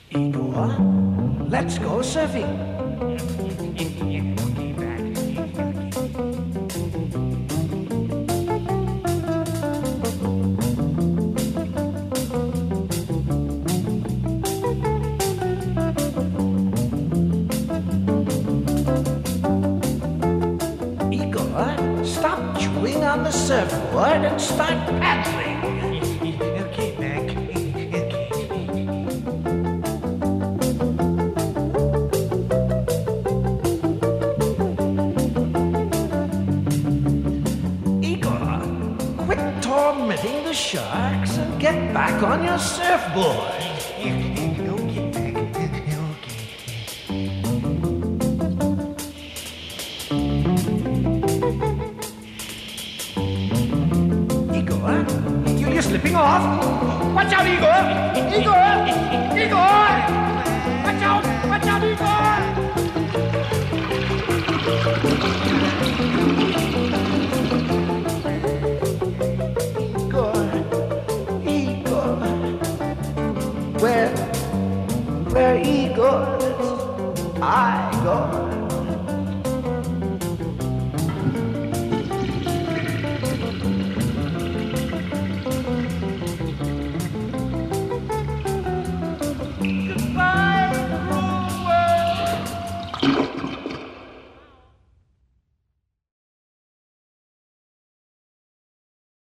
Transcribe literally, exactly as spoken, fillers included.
Igor, let's go surfing. Igor, stop chewing on the surfboard and start paddling. Okay, Mac. Igor, quit tormenting the sharks and get back on your surfboard. Okay, Mac. Igor, you- you're slipping off. Watch out, Igor! Igor! Igor! Watch out! Watch out, Igor! Igor, Igor, where, where Igor, I go.